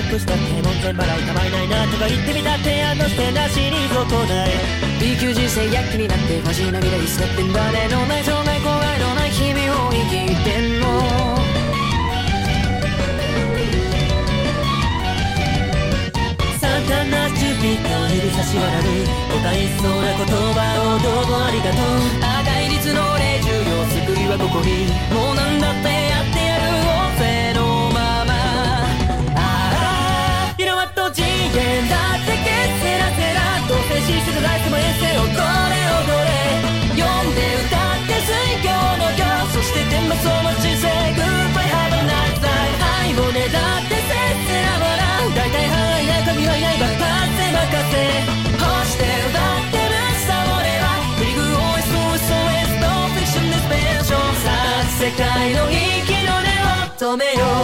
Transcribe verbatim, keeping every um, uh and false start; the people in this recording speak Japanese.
くしたって門前払うたまいないなとか言ってみたってあのしてなしにそこない B 級人生躍起になってファジーな未来捨ててんだねのないそうない後悔のない日々を生きてんのサンタナジュピター指差し笑うお大そうな言葉をどうもありがとう赤い率の霊重要救いはここにもうなんだってやってやるおせのままああ色はと次元だってけセラセラどうせシステムライフもエッセイをこれ踊れ読んで歌って水郷の行そして天末を待ちせグッバイハブナイツ愛をねだってせセラバラ大体範囲中身はいないばっかせ任せ欲して歌ってるさ俺はフリグ オーエス オーエス オーエス ノンフィクションでスペシャルさあ世界の息の根を止めよう